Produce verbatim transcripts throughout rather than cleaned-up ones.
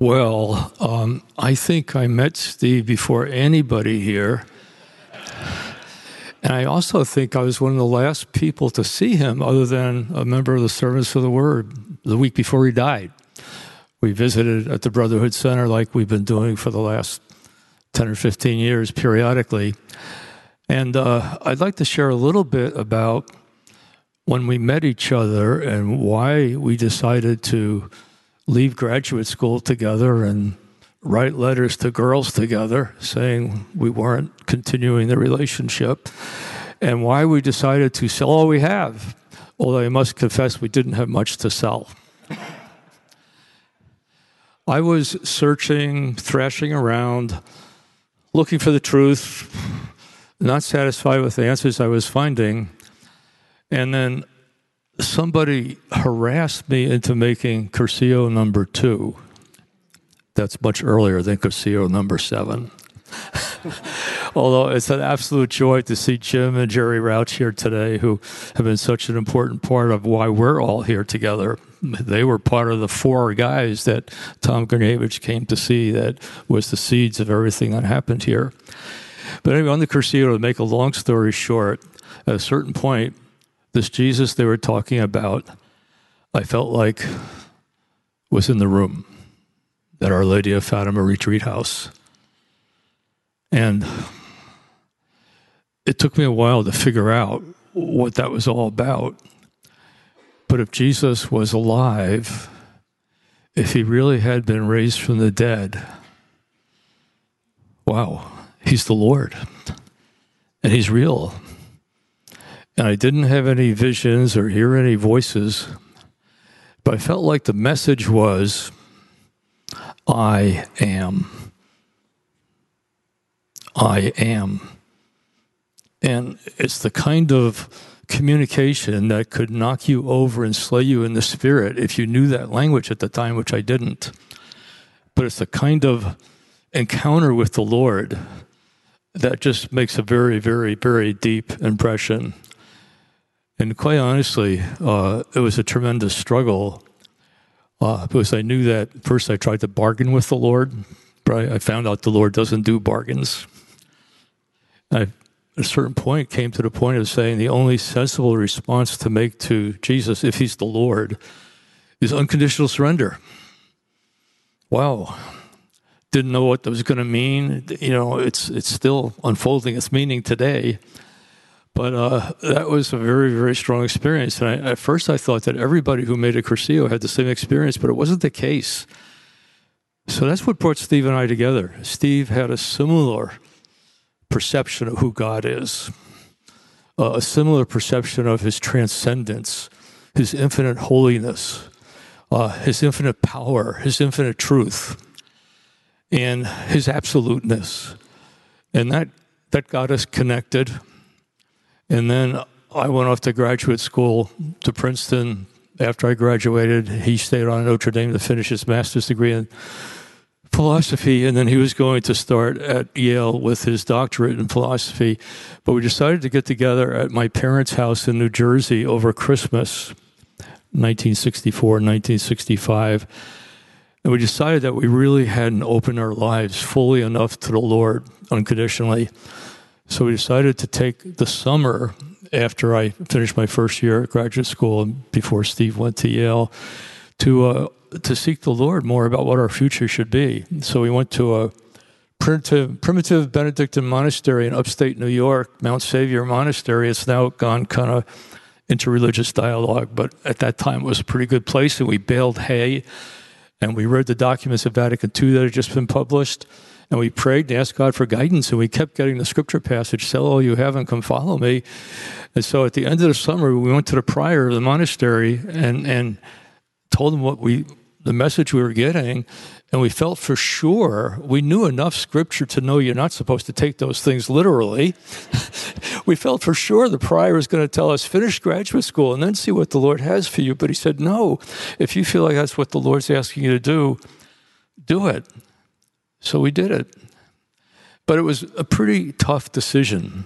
Well, um, I think I met Steve before anybody here. And I also think I was one of the last people to see him other than a member of the Servants of the Word the week before he died. We visited at the Brotherhood Center like we've been doing for the last ten or fifteen years periodically. And uh, I'd like to share a little bit about when we met each other and why we decided to leave graduate school together and write letters to girls together saying we weren't continuing the relationship, and why we decided to sell all we have, although I must confess we didn't have much to sell. I was searching, thrashing around, looking for the truth, not satisfied with the answers I was finding, and then somebody harassed me into making Cursillo number two. That's much earlier than Cursillo number seven. Although it's an absolute joy to see Jim and Jerry Rauch here today, who have been such an important part of why we're all here together. They were part of the four guys that Tom Gernevich came to see that was the seeds of everything that happened here. But anyway, on the Cursillo, to make a long story short, at a certain point, this Jesus they were talking about, I felt like was in the room at Our Lady of Fatima Retreat House. And it took me a while to figure out what that was all about. But if Jesus was alive, if he really had been raised from the dead, wow, he's the Lord. And he's real. And I didn't have any visions or hear any voices, but I felt like the message was, I am. I am. And it's the kind of communication that could knock you over and slay you in the spirit if you knew that language at the time, which I didn't. But it's the kind of encounter with the Lord that just makes a very, very, very deep impression. And quite honestly, uh, it was a tremendous struggle uh, because I knew that first I tried to bargain with the Lord, but I, I found out the Lord doesn't do bargains. I, at a certain point, came to the point of saying the only sensible response to make to Jesus, if he's the Lord, is unconditional surrender. Wow. Didn't know what that was going to mean. You know, it's it's still unfolding its meaning today. But uh, that was a very, very strong experience. And I, at first I thought that everybody who made a Cursillo had the same experience, but it wasn't the case. So that's what brought Steve and I together. Steve had a similar perception of who God is, uh, a similar perception of his transcendence, his infinite holiness, uh, his infinite power, his infinite truth, and his absoluteness. And that, that got us connected. And then I went off to graduate school to Princeton. After I graduated, he stayed on at Notre Dame to finish his master's degree in philosophy, and then he was going to start at Yale with his doctorate in philosophy. But we decided to get together at my parents' house in New Jersey over Christmas, nineteen sixty-four, nineteen sixty-five. And we decided that we really hadn't opened our lives fully enough to the Lord unconditionally. So we decided to take the summer after I finished my first year at graduate school and before Steve went to Yale to uh, to seek the Lord more about what our future should be. So we went to a primitive, primitive Benedictine monastery in upstate New York, Mount Savior Monastery. It's now gone kind of into religious dialogue, but at that time it was a pretty good place, and we baled hay, and we read the documents of Vatican Two that had just been published. And we prayed and asked God for guidance, and we kept getting the scripture passage, sell all you have and come follow me. And so at the end of the summer, we went to the prior of the monastery and, and told him what we, the message we were getting, and we felt for sure, we knew enough scripture to know you're not supposed to take those things literally. We felt for sure the prior was going to tell us, finish graduate school and then see what the Lord has for you. But he said, no, if you feel like that's what the Lord's asking you to do, do it. So we did it. But it was a pretty tough decision.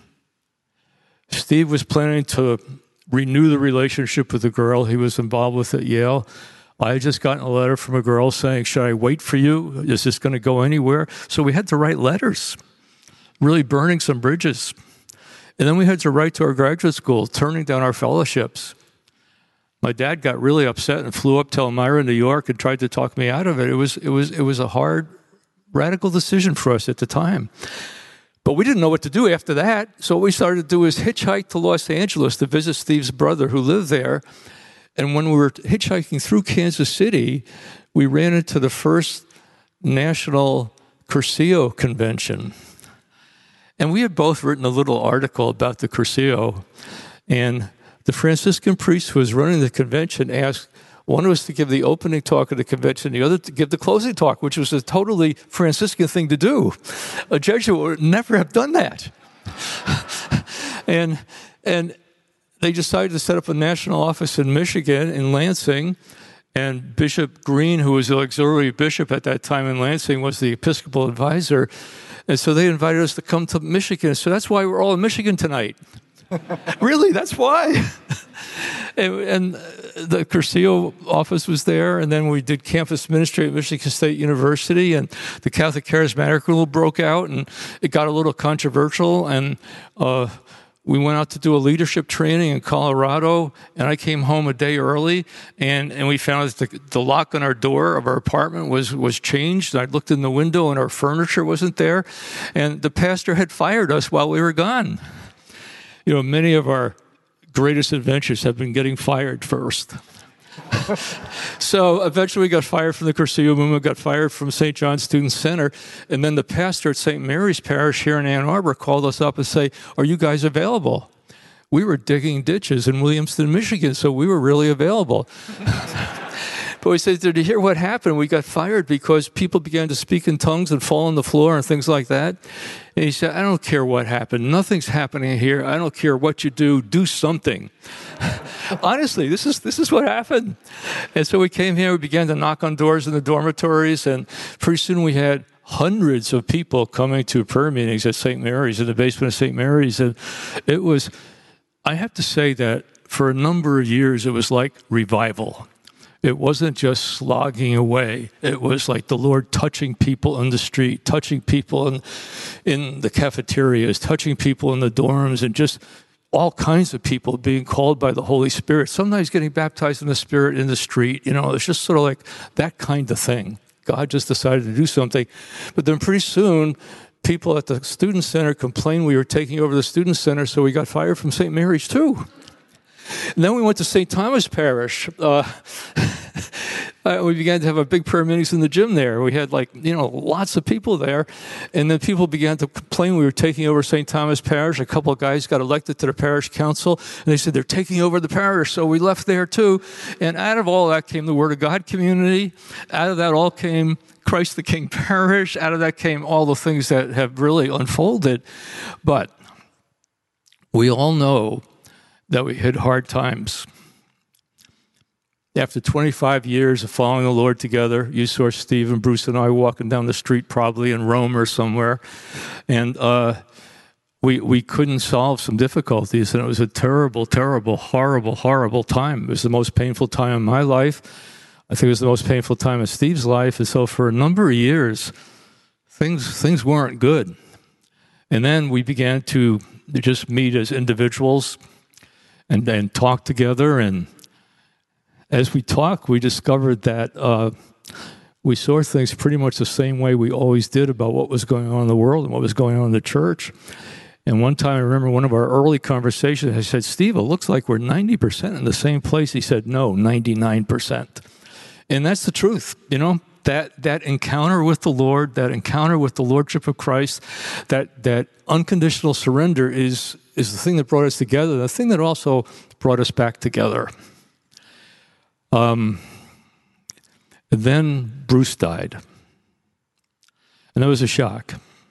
Steve was planning to renew the relationship with the girl he was involved with at Yale. I had just gotten a letter from a girl saying, should I wait for you? Is this going to go anywhere? So we had to write letters, really burning some bridges. And then we had to write to our graduate school, turning down our fellowships. My dad got really upset and flew up to Elmira, New York, and tried to talk me out of it. It was, it was, it was a hard, radical decision for us at the time. But we didn't know what to do after that. So what we started to do is hitchhike to Los Angeles to visit Steve's brother who lived there. And when we were hitchhiking through Kansas City, we ran into the first National Cursillo Convention. And we had both written a little article about the Cursillo. And the Franciscan priest who was running the convention asked one of us to give the opening talk of the convention, the other to give the closing talk, which was a totally Franciscan thing to do. A Jesuit would never have done that. and and they decided to set up a national office in Michigan, in Lansing, and Bishop Green, who was the auxiliary bishop at that time in Lansing, was the Episcopal advisor. And so they invited us to come to Michigan. So that's why we're all in Michigan tonight. Really, that's why. and, and the Cursillo office was there, and then we did campus ministry at Michigan State University, and the Catholic Charismatic Rule broke out, and it got a little controversial, and uh, we went out to do a leadership training in Colorado, and I came home a day early, and, and we found that the, the lock on our door of our apartment was, was changed. I looked in the window, and our furniture wasn't there, and the pastor had fired us while we were gone. You know, many of our greatest adventures have been getting fired first. So eventually we got fired from the Cursillo movement, got fired from Saint John's Student Center, and then the pastor at Saint Mary's Parish here in Ann Arbor called us up and said, are you guys available? We were digging ditches in Williamston, Michigan, so we were really available. But we said, did you hear what happened? We got fired because people began to speak in tongues and fall on the floor and things like that. And he said, I don't care what happened. Nothing's happening here. I don't care what you do. Do something. Honestly, this is this is what happened. And so we came here. We began to knock on doors in the dormitories. And pretty soon we had hundreds of people coming to prayer meetings at Saint Mary's, in the basement of Saint Mary's. And it was, I have to say that for a number of years, it was like revival. It wasn't just slogging away. It was like the Lord touching people on the street, touching people in, in the cafeterias, touching people in the dorms, and just all kinds of people being called by the Holy Spirit, sometimes getting baptized in the Spirit in the street. You know, it's just sort of like that kind of thing. God just decided to do something. But then pretty soon, people at the student center complained we were taking over the student center, so we got fired from Saint Mary's too. And then we went to Saint Thomas Parish. Uh, we began to have a big prayer meetings in the gym there. We had like, you know, lots of people there. And then people began to complain we were taking over Saint Thomas Parish. A couple of guys got elected to the parish council, and they said they're taking over the parish. So we left there too. And out of all that came the Word of God community. Out of that all came Christ the King Parish. Out of that came all the things that have really unfolded. But we all know that we hit hard times. After twenty-five years of following the Lord together, you saw Steve and Bruce and I walking down the street probably in Rome or somewhere, and uh, we we couldn't solve some difficulties, and it was a terrible, terrible, horrible, horrible time. It was the most painful time in my life. I think it was the most painful time in Steve's life, and so for a number of years, things things weren't good. And then we began to just meet as individuals and then talk together. And as we talked, we discovered that uh, we saw things pretty much the same way we always did about what was going on in the world and what was going on in the church. And one time, I remember one of our early conversations, I said, Steve, it looks like we're ninety percent in the same place. He said, no, ninety-nine percent. And that's the truth, you know? That that encounter with the Lord, that encounter with the Lordship of Christ, that that unconditional surrender is is the thing that brought us together, the thing that also brought us back together. Um, then Bruce died. And that was a shock.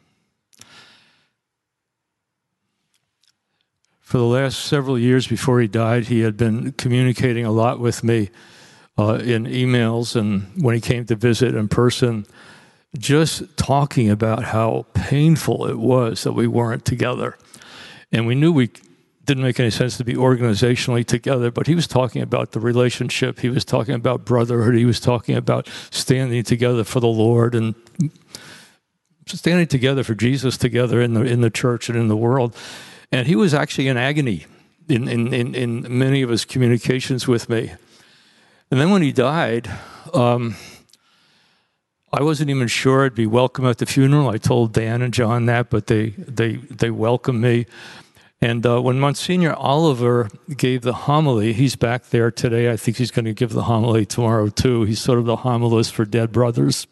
For the last several years before he died, he had been communicating a lot with me uh, in emails, and when he came to visit in person, just talking about how painful it was that we weren't together. And we knew we didn't make any sense to be organizationally together, but he was talking about the relationship. He was talking about brotherhood. He was talking about standing together for the Lord and standing together for Jesus together in the in the church and in the world. And he was actually in agony in, in, in, in many of his communications with me. And then when he died, um, I wasn't even sure I'd be welcome at the funeral. I told Dan and John that, but they they they welcomed me. And uh, when Monsignor Oliver gave the homily, he's back there today. I think he's going to give the homily tomorrow too. He's sort of the homilist for dead brothers.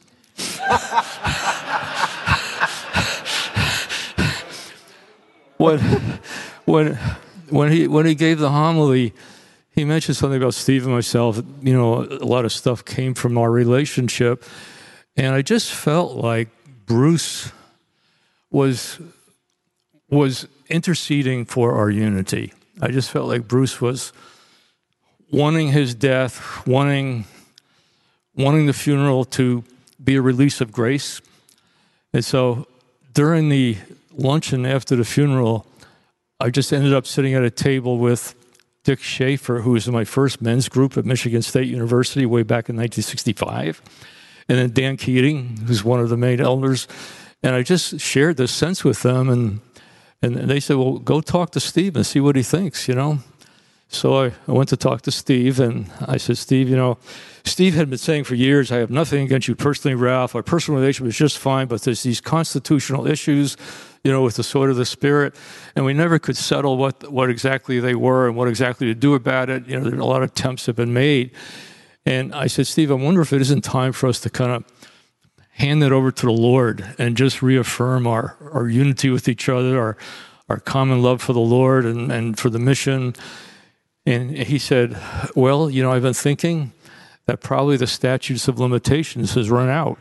when when when he when he gave the homily, he mentioned something about Steve and myself. You know, a lot of stuff came from our relationship, and I just felt like Bruce was was interceding for our unity. I just felt like Bruce was wanting his death, wanting wanting the funeral to be a release of grace. And so during the luncheon after the funeral, I just ended up sitting at a table with Dick Schaefer, who was in my first men's group at Michigan State University way back in nineteen sixty-five, and then Dan Keating, who's one of the main elders. And I just shared this sense with them, and and they said, well, go talk to Steve and see what he thinks, you know. So I, I went to talk to Steve, and I said, Steve, you know, Steve had been saying for years, I have nothing against you personally, Ralph. Our personal relationship is just fine, but there's these constitutional issues, you know, with the sword of the Spirit, and we never could settle what what exactly they were and what exactly to do about it. You know, there, a lot of attempts have been made. And I said, Steve, I wonder if it isn't time for us to kind of hand that over to the Lord and just reaffirm our, our unity with each other, our our common love for the Lord and, and for the mission. And he said, well, you know, I've been thinking that probably the statutes of limitations has run out.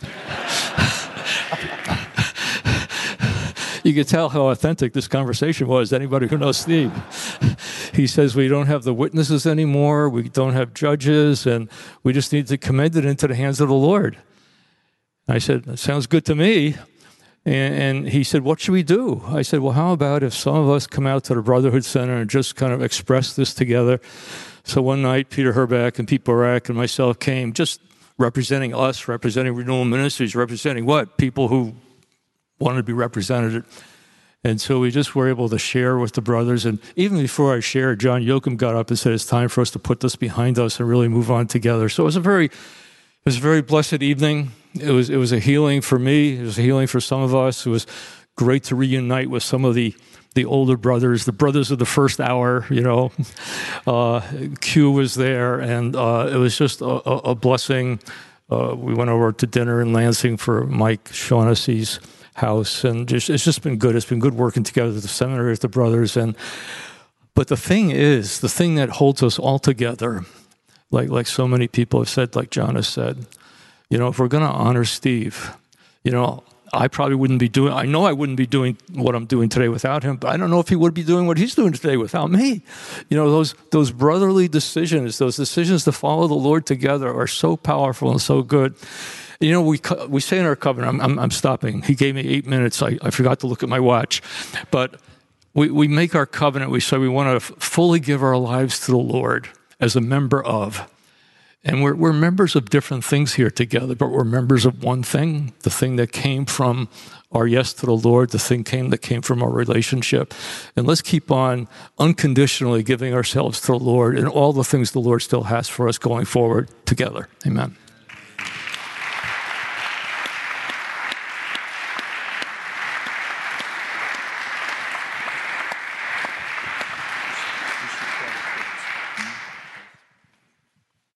You could tell how authentic this conversation was, anybody who knows Steve. He says, we don't have the witnesses anymore, we don't have judges, and we just need to commend it into the hands of the Lord. I said, that sounds good to me. And, and he said, what should we do? I said, well, how about if some of us come out to the Brotherhood Center and just kind of express this together? So one night, Peter Herbeck and Pete Borak and myself came, just representing us, representing Renewal Ministries, representing what? People who wanted to be represented. And so we just were able to share with the brothers. And even before I shared, John Yoakum got up and said, it's time for us to put this behind us and really move on together. So it was a very, it was a very blessed evening. It was it was a healing for me. It was a healing for some of us. It was great to reunite with some of the, the older brothers, the brothers of the first hour, you know. Uh, Q was there, and uh, it was just a, a blessing. Uh, we went over to dinner in Lansing for Mike Shaughnessy's house, and just, it's just been good. It's been good working together at the seminary with the brothers. And but the thing is, the thing that holds us all together, like like so many people have said, like John has said, you know, if we're going to honor Steve, you know, I probably wouldn't be doing, I know I wouldn't be doing what I'm doing today without him, but I don't know if he would be doing what he's doing today without me. You know, those those brotherly decisions, those decisions to follow the Lord together are so powerful and so good. You know, we we say in our covenant, I'm, I'm, I'm stopping. He gave me eight minutes. I, I forgot to look at my watch. But we, we make our covenant. We say we want to f- fully give our lives to the Lord as a member of. And we're, we're members of different things here together, but we're members of one thing, the thing that came from our yes to the Lord, the thing came that came from our relationship. And let's keep on unconditionally giving ourselves to the Lord and all the things the Lord still has for us going forward together. Amen.